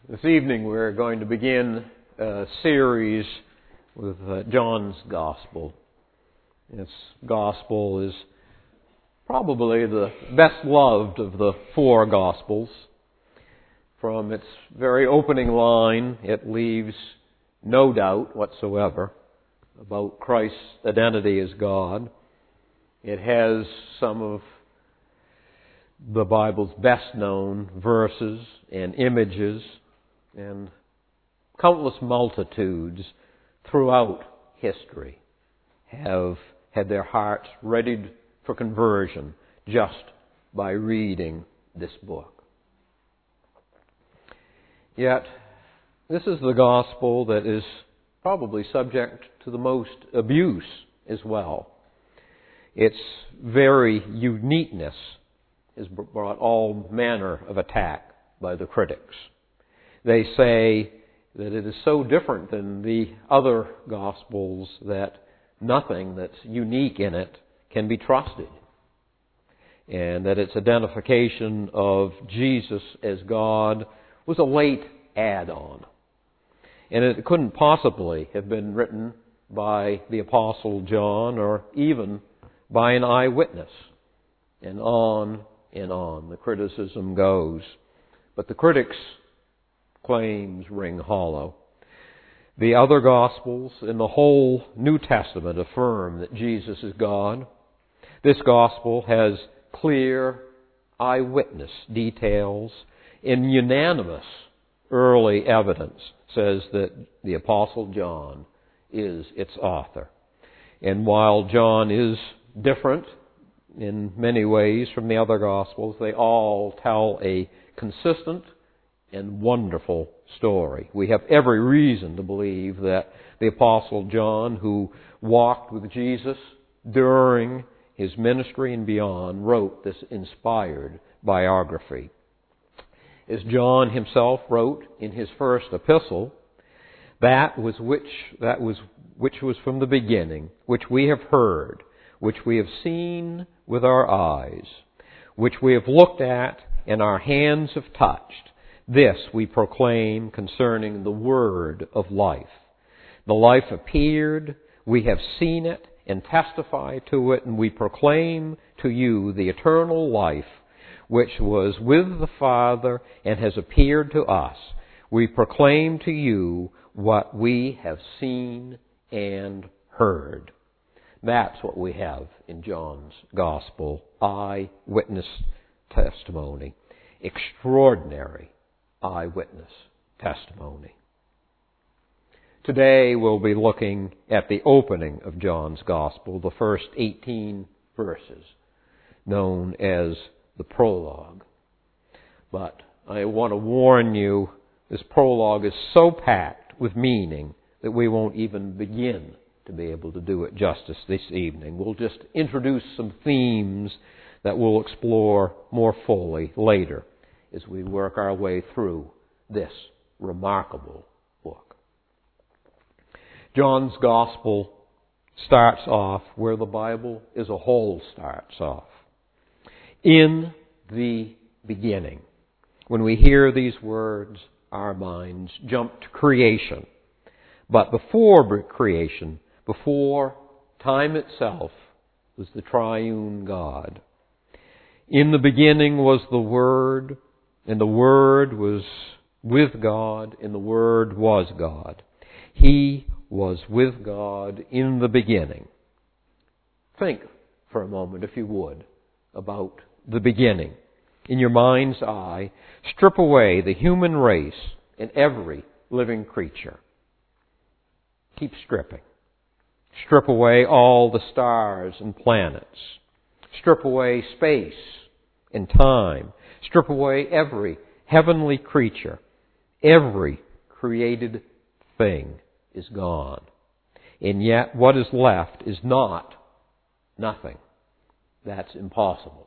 This evening we're going to begin a series with John's Gospel. This Gospel is probably the best loved of the four Gospels. From its very opening line, it leaves no doubt whatsoever about Christ's identity as God. It has some of the Bible's best known verses and images and countless multitudes throughout history have had their hearts readied for conversion just by reading this book. Yet, this is the gospel that is probably subject to the most abuse as well. Its very uniqueness has brought all manner of attack by the critics. They say that it is so different than the other Gospels that nothing that's unique in it can be trusted, and that its identification of Jesus as God was a late add-on. And it couldn't possibly have been written by the Apostle John or even by an eyewitness. And on the criticism goes. But the critics' claims ring hollow. The other Gospels in the whole New Testament affirm that Jesus is God. This Gospel has clear eyewitness details, and unanimous early evidence says that the Apostle John is its author. And while John is different in many ways from the other Gospels, they all tell a consistent and wonderful story. We have every reason to believe that the Apostle John, who walked with Jesus during his ministry and beyond, wrote this inspired biography. As John himself wrote in his first epistle, that which was from the beginning, which we have heard, which we have seen with our eyes, which we have looked at and our hands have touched, this we proclaim concerning the word of life. The life appeared, we have seen it and testify to it, and we proclaim to you the eternal life which was with the Father and has appeared to us. We proclaim to you what we have seen and heard. That's what we have in John's Gospel. Eyewitness testimony. Extraordinary eyewitness testimony. Today we'll be looking at the opening of John's Gospel, the first 18 verses, known as the prologue. But I want to warn you, this prologue is so packed with meaning that we won't even begin to be able to do it justice this evening. We'll just introduce some themes that we'll explore more fully later as we work our way through this remarkable book. John's Gospel starts off where the Bible as a whole starts off. In the beginning. When we hear these words, our minds jump to creation. But before creation, before time itself, was the triune God. In the beginning was the Word, and the Word was with God, and the Word was God. He was with God in the beginning. Think for a moment, if you would, about the beginning. In your mind's eye, strip away the human race and every living creature. Keep stripping. Strip away all the stars and planets. Strip away space and time. Strip away every heavenly creature. Every created thing is gone. And yet what is left is not nothing. That's impossible.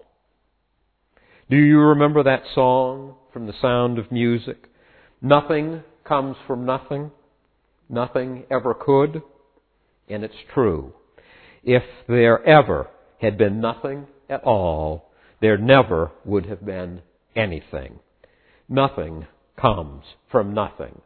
Do you remember that song from The Sound of Music? Nothing comes from nothing. Nothing ever could. And it's true. If there ever had been nothing at all, there never would have been anything. Nothing comes from nothing.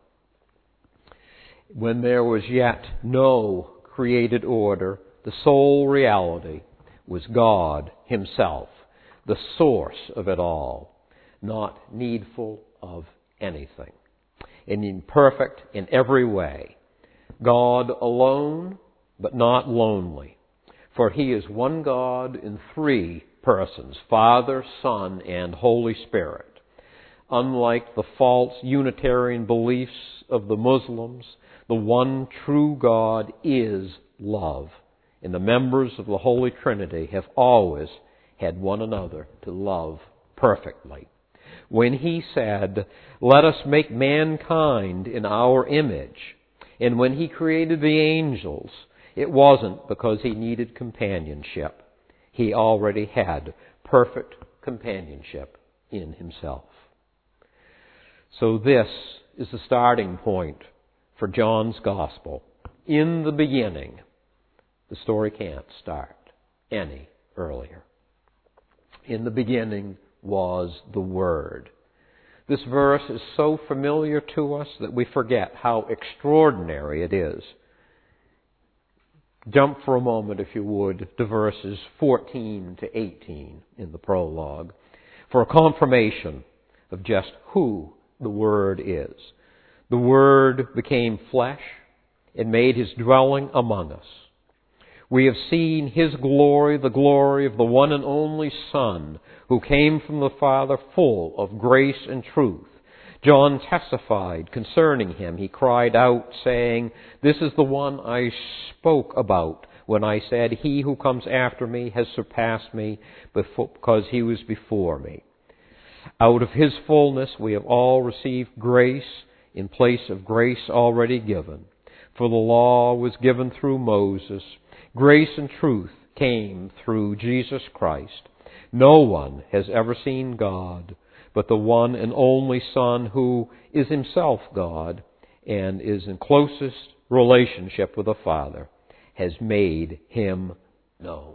When there was yet no created order, the sole reality was God Himself, the source of it all, not needful of anything, and imperfect in every way. God alone, but not lonely, for He is one God in three persons, Father, Son, and Holy Spirit. Unlike the false Unitarian beliefs of the Muslims, the one true God is love, and the members of the Holy Trinity have always had one another to love perfectly. When He said, "Let us make mankind in our image," and when He created the angels, it wasn't because He needed companionship. He already had perfect companionship in Himself. So this is the starting point for John's Gospel. In the beginning, the story can't start any earlier. In the beginning was the Word. This verse is so familiar to us that we forget how extraordinary it is. Jump for a moment, if you would, to verses 14 to 18 in the prologue for a confirmation of just who the Word is. The Word became flesh and made His dwelling among us. We have seen His glory, the glory of the one and only Son, who came from the Father full of grace and truth. John testified concerning Him. He cried out, saying, "This is the one I spoke about when I said, 'He who comes after me has surpassed me because He was before me.' Out of His fullness we have all received grace in place of grace already given. For the law was given through Moses. Grace and truth came through Jesus Christ. No one has ever seen God, but the one and only Son, who is Himself God and is in closest relationship with the Father, has made Him known."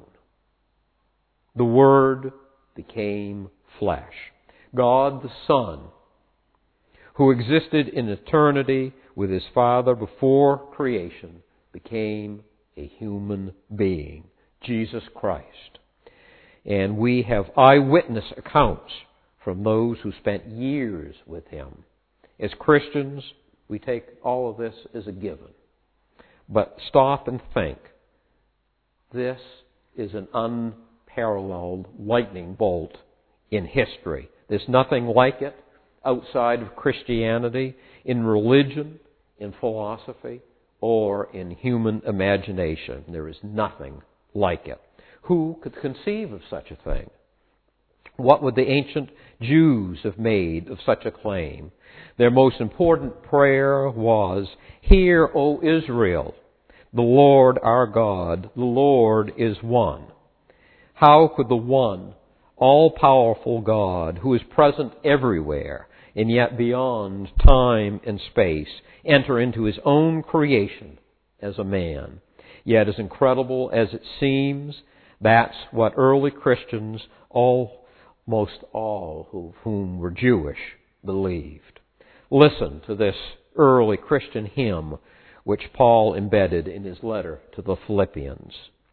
The Word became flesh. God the Son, who existed in eternity with His Father before creation, became a human being, Jesus Christ. And we have eyewitness accounts from those who spent years with Him. As Christians, we take all of this as a given. But stop and think. This is an unparalleled lightning bolt in history. There's nothing like it outside of Christianity, in religion, in philosophy, or in human imagination. There is nothing like it. Who could conceive of such a thing? What would the ancient Jews have made of such a claim? Their most important prayer was, "Hear, O Israel, the Lord our God, the Lord is one." How could the one, all-powerful God, who is present everywhere and yet beyond time and space, enter into His own creation as a man? Yet as incredible as it seems, that's what early Christians, almost all of whom were Jewish, believed. Listen to this early Christian hymn which Paul embedded in his letter to the Philippians.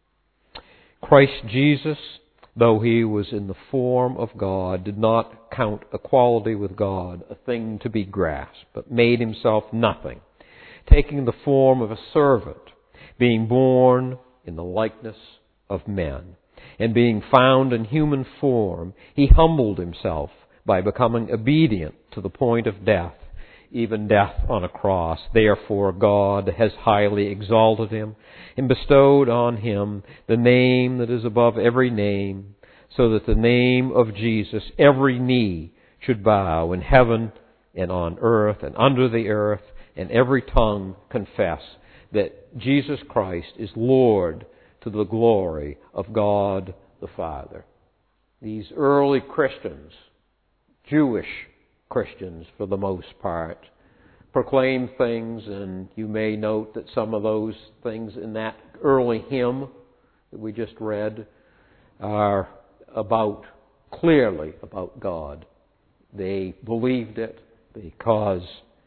"Christ Jesus, though He was in the form of God, did not count equality with God a thing to be grasped, but made Himself nothing, taking the form of a servant, being born in the likeness of men. And being found in human form, He humbled Himself by becoming obedient to the point of death, even death on a cross. Therefore God has highly exalted Him and bestowed on Him the name that is above every name, so that the name of Jesus every knee should bow in heaven and on earth and under the earth, and every tongue confess that Jesus Christ is Lord, to the glory of God the Father." These early Christians, Jewish Christians for the most part, proclaim things, and you may note that some of those things in that early hymn that we just read are clearly about God. They believed it, because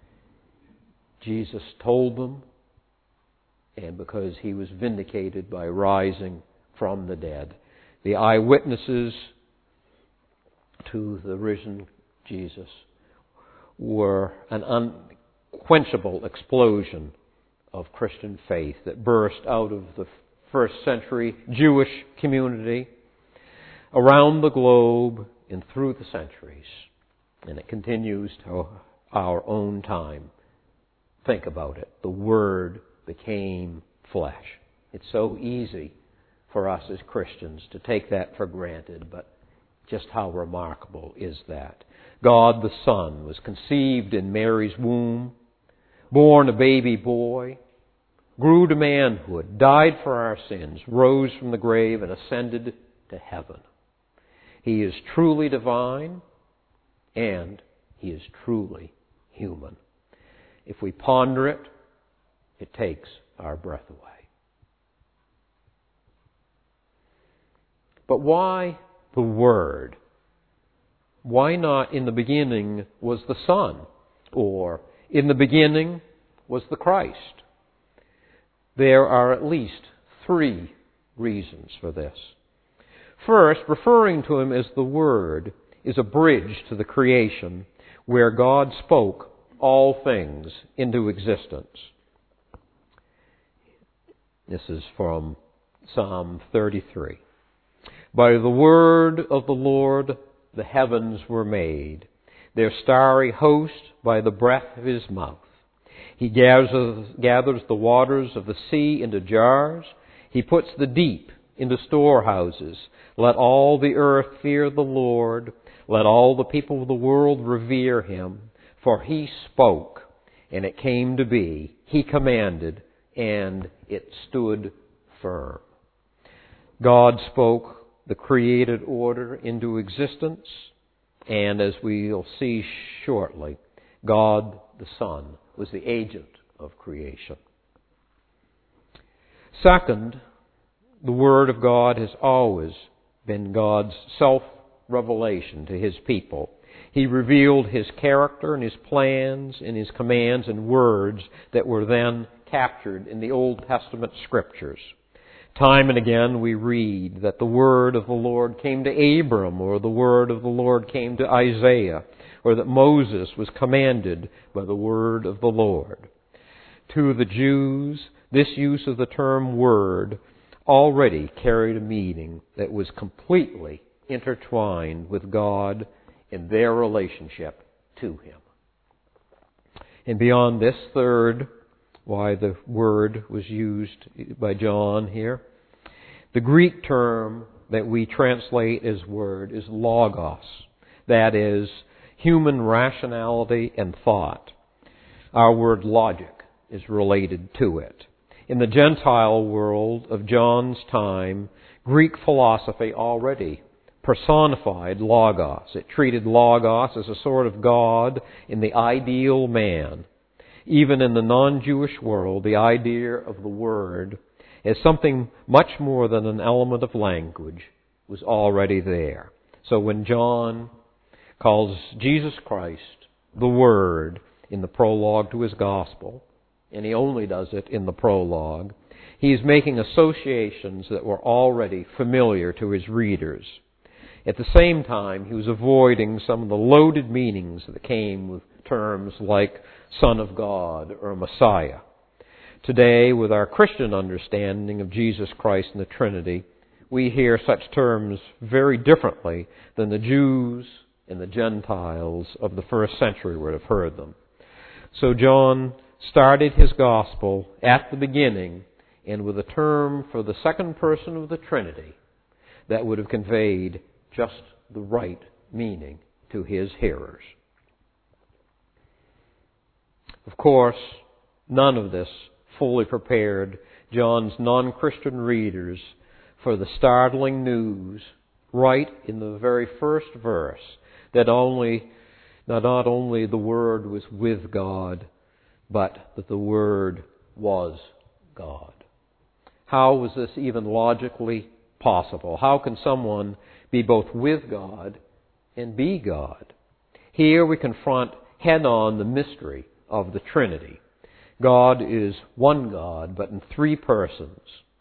Jesus told them, and because he was vindicated by rising from the dead. The eyewitnesses to the risen Jesus were an unquenchable explosion of Christian faith that burst out of the first century Jewish community around the globe and through the centuries. And it continues to our own time. Think about it. The Word became flesh. It's so easy for us as Christians to take that for granted, but just how remarkable is that? God the Son was conceived in Mary's womb, born a baby boy, grew to manhood, died for our sins, rose from the grave, and ascended to heaven. He is truly divine, and he is truly human. If we ponder it, it takes our breath away. But why the Word? Why not in the beginning was the Son? Or in the beginning was the Christ? There are at least 3 reasons for this. First, referring to him as the Word is a bridge to the creation where God spoke all things into existence. This is from Psalm 33. By the word of the Lord the heavens were made, their starry host by the breath of his mouth. He gathers the waters of the sea into jars. He puts the deep into storehouses. Let all the earth fear the Lord. Let all the people of the world revere him. For he spoke, and it came to be. He commanded, and it stood firm. God spoke the created order into existence, and as we'll see shortly, God the Son was the agent of creation. Second, the Word of God has always been God's self-revelation to his people. He revealed his character and his plans and his commands and words that were then captured in the Old Testament Scriptures. Time and again we read that the word of the Lord came to Abram, or the word of the Lord came to Isaiah, or that Moses was commanded by the word of the Lord. To the Jews, this use of the term word already carried a meaning that was completely intertwined with God in their relationship to him. And beyond this, third, why the word was used by John here, the Greek term that we translate as word is logos. That is, human rationality and thought. Our word logic is related to it. In the Gentile world of John's time, Greek philosophy already personified logos. It treated logos as a sort of God in the ideal man. Even in the non-Jewish world, the idea of the Word as something much more than an element of language was already there. So when John calls Jesus Christ the Word in the prologue to his Gospel, and he only does it in the prologue, he is making associations that were already familiar to his readers. At the same time, he was avoiding some of the loaded meanings that came with terms like Son of God or Messiah. Today, with our Christian understanding of Jesus Christ and the Trinity, we hear such terms very differently than the Jews and the Gentiles of the first century would have heard them. So John started his gospel at the beginning and with a term for the second person of the Trinity that would have conveyed just the right meaning to his hearers. Of course, none of this fully prepared John's non-Christian readers for the startling news right in the very first verse that not only the Word was with God, but that the Word was God. How was this even logically possible? How can someone be both with God and be God? Here we confront head on the mystery of the Trinity. God is one God, but in three persons.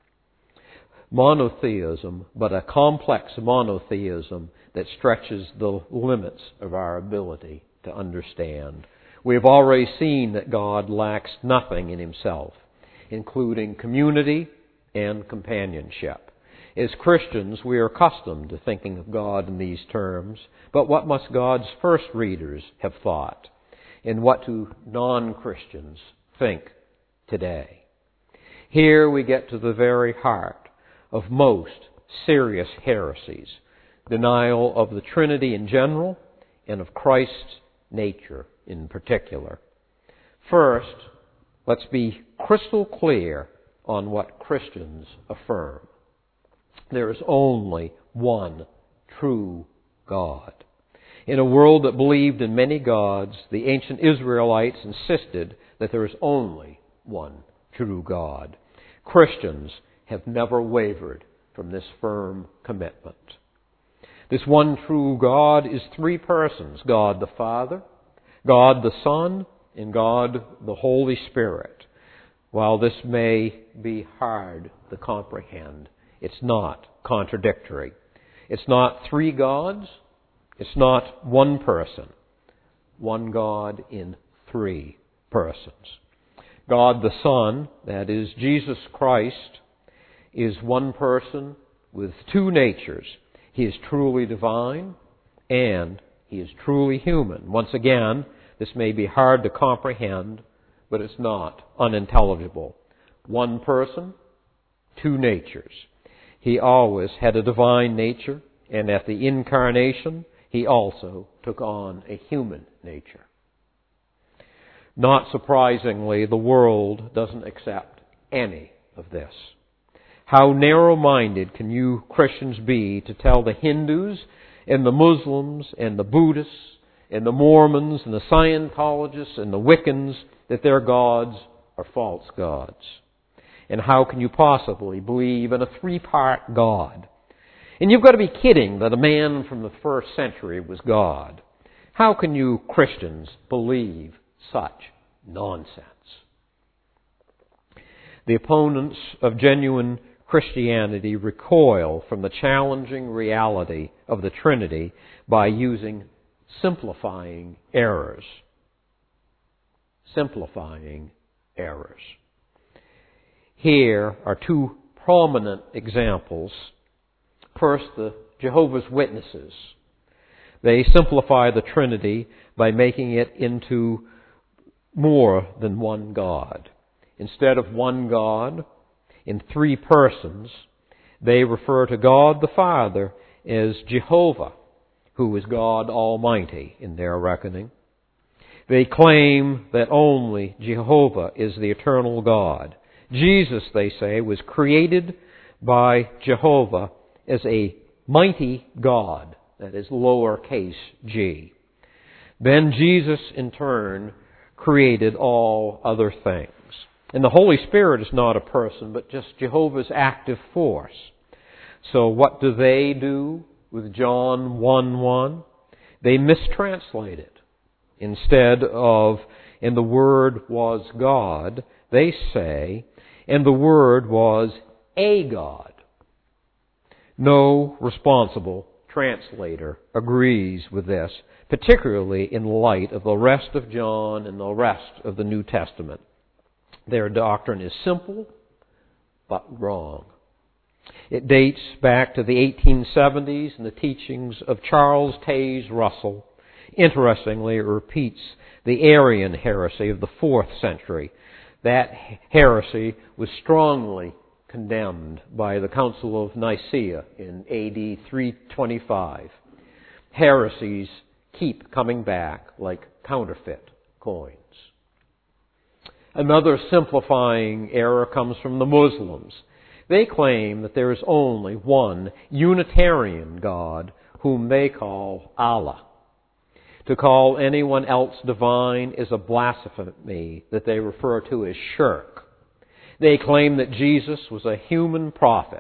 Monotheism, but a complex monotheism that stretches the limits of our ability to understand. We have already seen that God lacks nothing in himself, including community and companionship. As Christians, we are accustomed to thinking of God in these terms, but what must God's first readers have thought? And what do non-Christians think today? Here we get to the very heart of most serious heresies, denial of the Trinity in general and of Christ's nature in particular. First, let's be crystal clear on what Christians affirm. There is only one true God. In a world that believed in many gods, the ancient Israelites insisted that there is only one true God. Christians have never wavered from this firm commitment. This one true God is three persons: God the Father, God the Son, and God the Holy Spirit. While this may be hard to comprehend, it's not contradictory. It's not three gods. It's not one person. One God in three persons. God the Son, that is Jesus Christ, is one person with two natures. He is truly divine and he is truly human. Once again, this may be hard to comprehend, but it's not unintelligible. One person, two natures. He always had a divine nature, and at the incarnation, he also took on a human nature. Not surprisingly, the world doesn't accept any of this. How narrow-minded can you Christians be to tell the Hindus and the Muslims and the Buddhists and the Mormons and the Scientologists and the Wiccans that their gods are false gods? And how can you possibly believe in a three-part God? And you've got to be kidding that a man from the first century was God. How can you Christians believe such nonsense? The opponents of genuine Christianity recoil from the challenging reality of the Trinity by using simplifying errors. Simplifying errors. Here are two prominent examples. First, the Jehovah's Witnesses. They simplify the Trinity by making it into more than one God. Instead of one God in three persons, they refer to God the Father as Jehovah, who is God Almighty in their reckoning. They claim that only Jehovah is the eternal God. Jesus, they say, was created by Jehovah as a mighty God, that is lowercase g. Then Jesus, in turn, created all other things. And the Holy Spirit is not a person, but just Jehovah's active force. So what do they do with John 1:1? They mistranslate it. Instead of, and the Word was God, they say, and the Word was a God. No responsible translator agrees with this, particularly in light of the rest of John and the rest of the New Testament. Their doctrine is simple, but wrong. It dates back to the 1870s and the teachings of Charles Taze Russell. Interestingly, it repeats the Arian heresy of the 4th century. That heresy was strongly condemned by the Council of Nicaea in AD 325. Heresies keep coming back like counterfeit coins. Another simplifying error comes from the Muslims. They claim that there is only one Unitarian God whom they call Allah. To call anyone else divine is a blasphemy that they refer to as shirk. They claim that Jesus was a human prophet.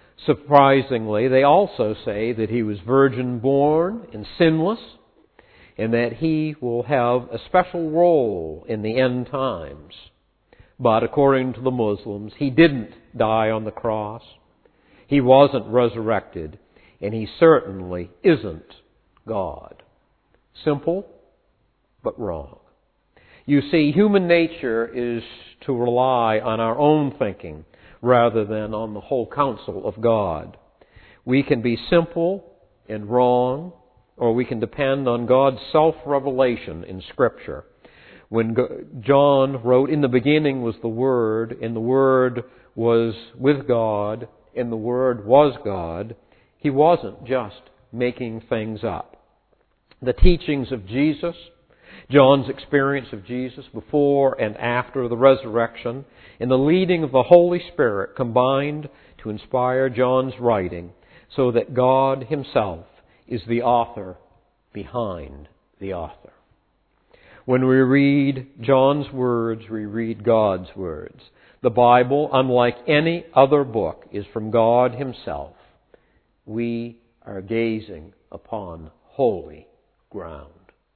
Surprisingly, they also say that he was virgin born and sinless, and that He will have a special role in the end times. But according to the Muslims, He didn't die on the cross. He wasn't resurrected, and He certainly isn't God. Simple, but wrong. You see, human nature is to rely on our own thinking rather than on the whole counsel of God. We can be simple and wrong, or we can depend on God's self-revelation in Scripture. When John wrote, "In the beginning was the Word, and the Word was with God, and the Word was God," he wasn't just making things up. The teachings of Jesus, John's experience of Jesus before and after the resurrection, and the leading of the Holy Spirit combined to inspire John's writing so that God Himself is the author behind the author. When we read John's words, we read God's words. The Bible, unlike any other book, is from God Himself. We are gazing upon holy ground.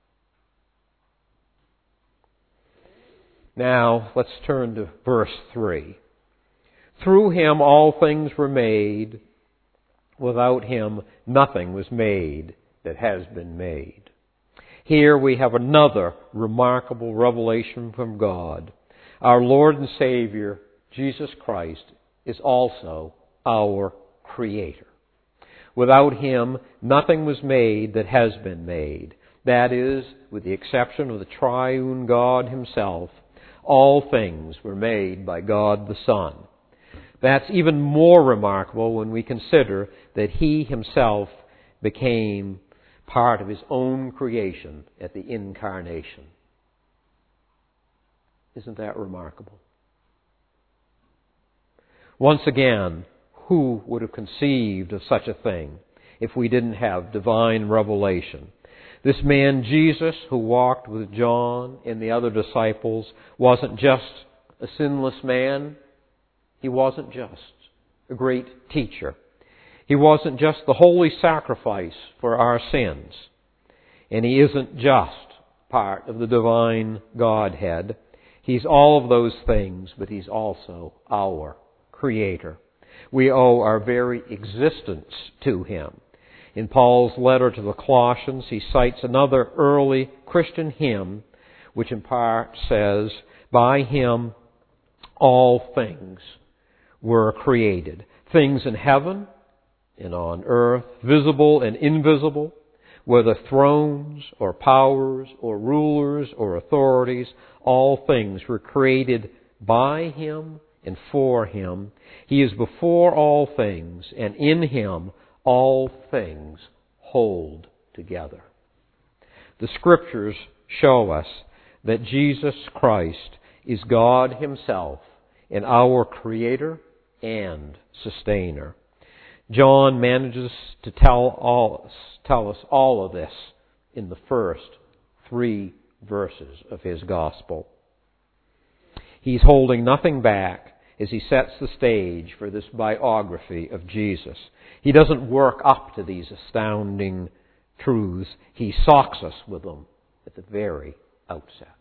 Now, let's turn to verse 3. Through Him all things were made. Without Him nothing was made that has been made. Here we have another remarkable revelation from God. Our Lord and Savior, Jesus Christ, is also our Creator. Without Him, nothing was made that has been made. That is, with the exception of the triune God Himself, all things were made by God the Son. That's even more remarkable when we consider that He Himself became part of His own creation at the incarnation. Isn't that remarkable? Once again, who would have conceived of such a thing if we didn't have divine revelation? This man Jesus, who walked with John and the other disciples, wasn't just a sinless man. He wasn't just a great teacher. He wasn't just the holy sacrifice for our sins. And He isn't just part of the divine Godhead. He's all of those things, but He's also our Creator. We owe our very existence to Him. In Paul's letter to the Colossians, he cites another early Christian hymn, which in part says, "By Him all things were created, things in heaven and on earth, visible and invisible, whether thrones or powers or rulers or authorities, all things were created by Him and for Him. He is before all things, and in Him all things hold together." The Scriptures show us that Jesus Christ is God Himself and our Creator and Sustainer. John manages to tell us all of this in the first 3 verses of his Gospel. He's holding nothing back as he sets the stage for this biography of Jesus. He doesn't work up to these astounding truths. He socks us with them at the very outset.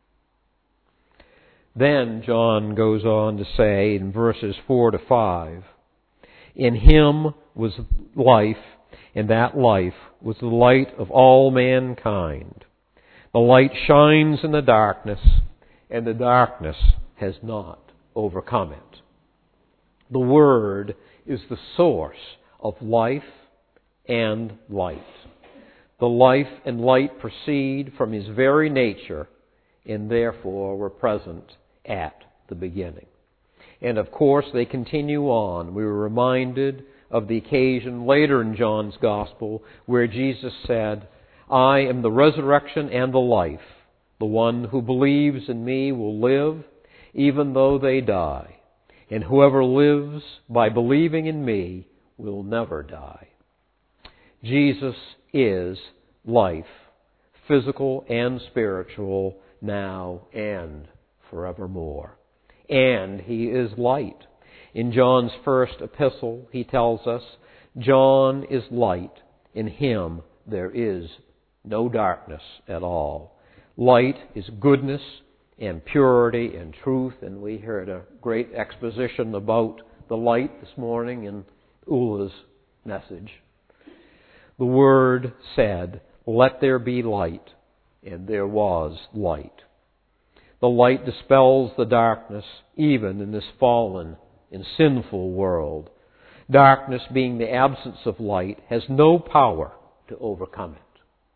Then John goes on to say in verses 4 to 5, "In Him was life, and that life was the light of all mankind. The light shines in the darkness, and the darkness has not overcome it." The Word is the source of life and light. The life and light proceed from His very nature, and therefore were present at the beginning. And of course they continue on. We were reminded of the occasion later in John's Gospel where Jesus said, "I am the resurrection and the life. The one who believes in me will live, even though they die. And whoever lives by believing in me will never die." Jesus is life, physical and spiritual, now and forevermore. And He is light. In John's first epistle, he tells us, "John is light. In him there is no darkness at all. Light is goodness and purity and truth, and we heard a great exposition about the light this morning in Ulla's message. The Word said, "Let there be light," and there was light. The light dispels the darkness even in this fallen and sinful world. Darkness, being the absence of light, has no power to overcome it.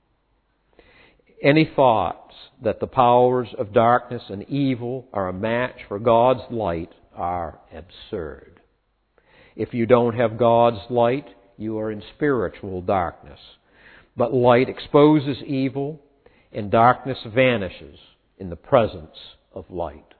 Any thoughts that the powers of darkness and evil are a match for God's light are absurd. If you don't have God's light, you are in spiritual darkness. But light exposes evil, and darkness vanishes in the presence of light.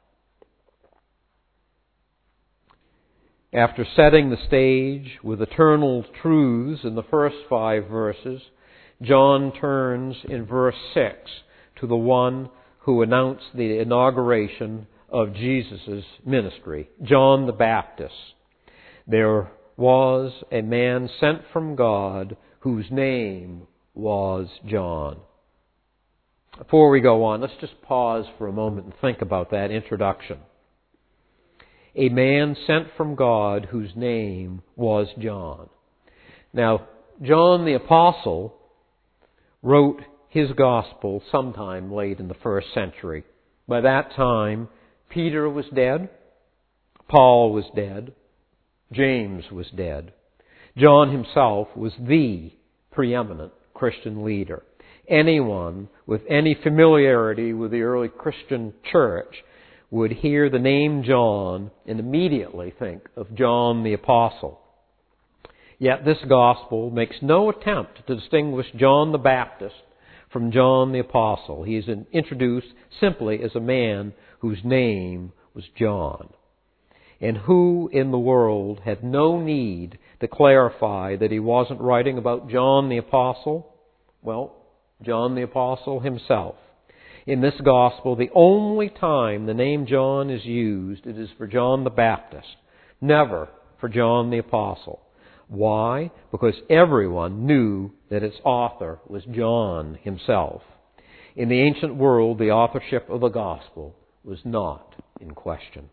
After setting the stage with eternal truths in the first 5 verses, John turns in verse 6 to the one who announced the inauguration of Jesus' ministry, John the Baptist. There was a man sent from God whose name was John. Before we go on, let's just pause for a moment and think about that introduction. A man sent from God whose name was John. Now, John the Apostle wrote his gospel sometime late in the 1st century. By that time, Peter was dead, Paul was dead, James was dead. John himself was the preeminent Christian leader. Anyone with any familiarity with the early Christian church would hear the name John and immediately think of John the Apostle. Yet this gospel makes no attempt to distinguish John the Baptist from John the Apostle. He is introduced simply as a man whose name was John, and who in the world had no need to clarify that he wasn't writing about John the Apostle. Well, John the Apostle himself. In this gospel, the only time the name John is used, it is for John the Baptist, never for John the Apostle. Why? Because everyone knew that its author was John himself. In the ancient world, the authorship of the gospel was not in question.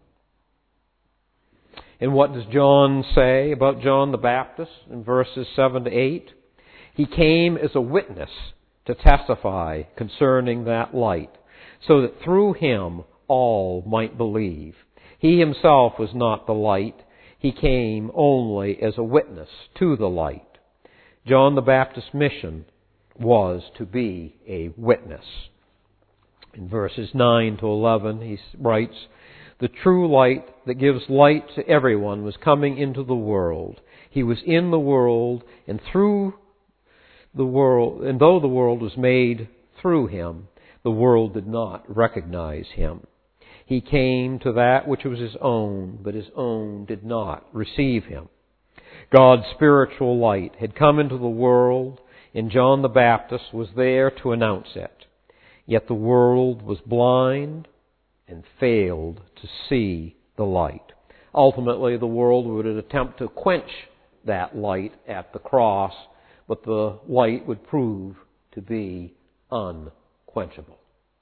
And what does John say about John the Baptist in verses 7 to 8? He came as a witness to testify concerning that light, so that through him all might believe. He himself was not the light. He came only as a witness to the light. John the Baptist's mission was to be a witness. In verses 9 to 11, he writes, "The true light that gives light to everyone was coming into the world. He was in the world, and through the world, and though the world was made through him, the world did not recognize him. He came to that which was his own, but his own did not receive him." God's spiritual light had come into the world, and John the Baptist was there to announce it. Yet the world was blind and failed to see the light. Ultimately, the world would attempt to quench that light at the cross, but the light would prove to be unquenchable.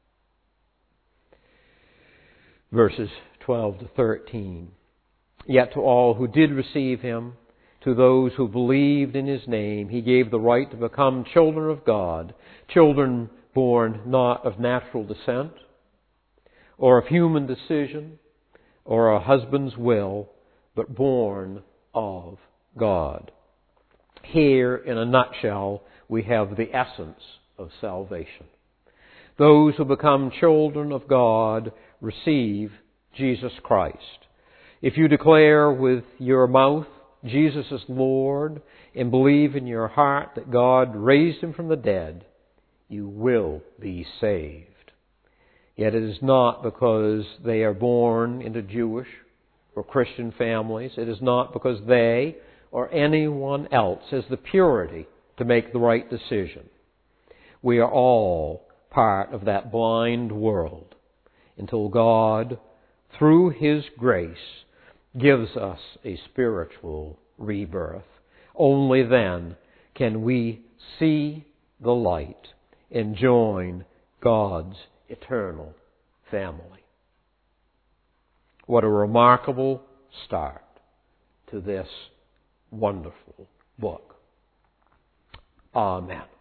Verses 12 to 13. "Yet to all who did receive him, to those who believed in his name, he gave the right to become children of God, children born not of natural descent, or of human decision, or a husband's will, but born of God." Here, in a nutshell, we have the essence of salvation. Those who become children of God receive Jesus Christ. If you declare with your mouth Jesus is Lord and believe in your heart that God raised him from the dead, you will be saved. Yet it is not because they are born into Jewish or Christian families. It is not because they or anyone else has the purity to make the right decision. We are all part of that blind world until God, through his grace, gives us a spiritual rebirth. Only then can we see the light and join God's eternal family. What a remarkable start to this wonderful book. Amen.